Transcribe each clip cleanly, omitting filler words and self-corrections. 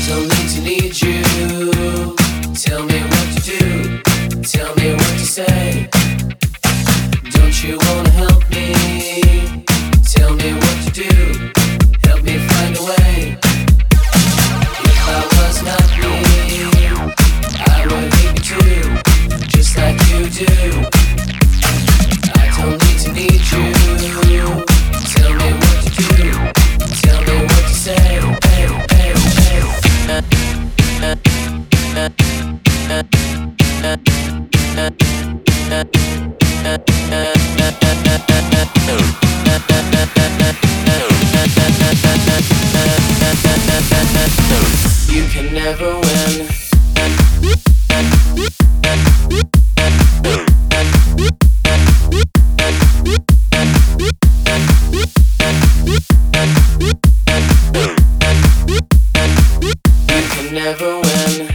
don't need to need you. Tell me what to do, tell me what to say. Don't you wanna help me? Tell me what to do, help me find a way. If I was not me, I would hate you too, just like you do. I don't need to need you. Tell me what to do, tell me what to say. You can never win. You can never win.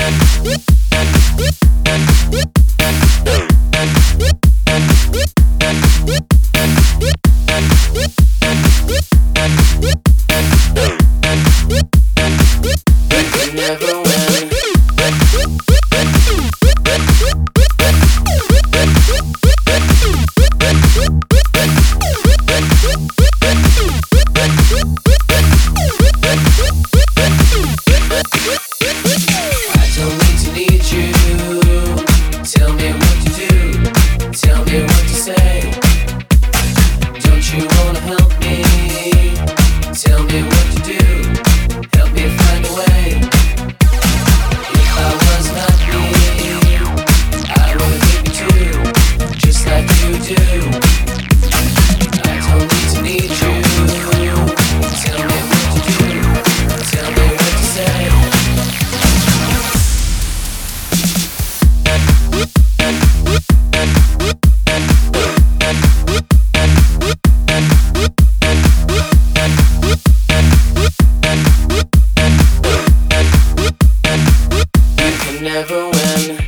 Never win.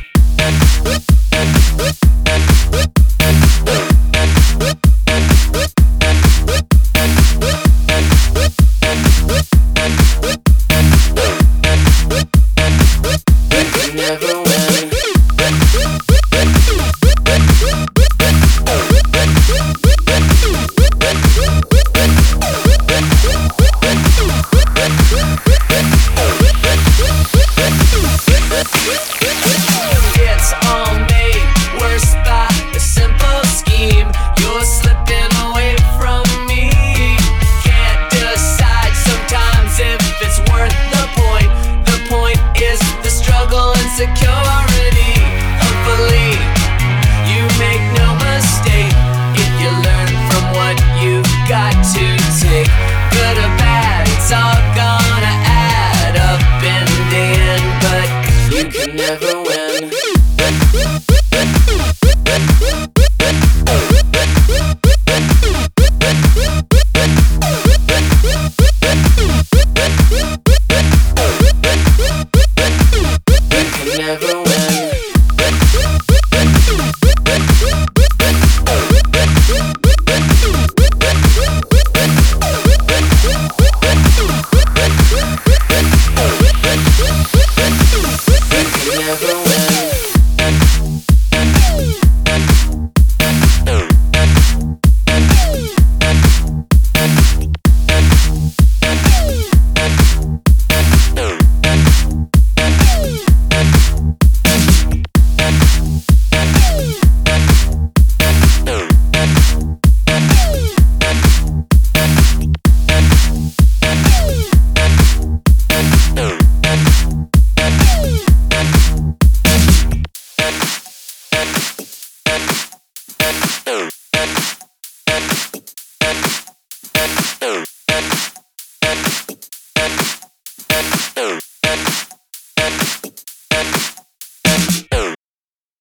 It's all made worse by a simple scheme. You're slipping away from me. Can't decide sometimes if it's worth the point. The point is the struggle and security. Hopefully you make no mistake if you learn from what you've got to take. Good or bad, it's all gonna add up in the end. But you can never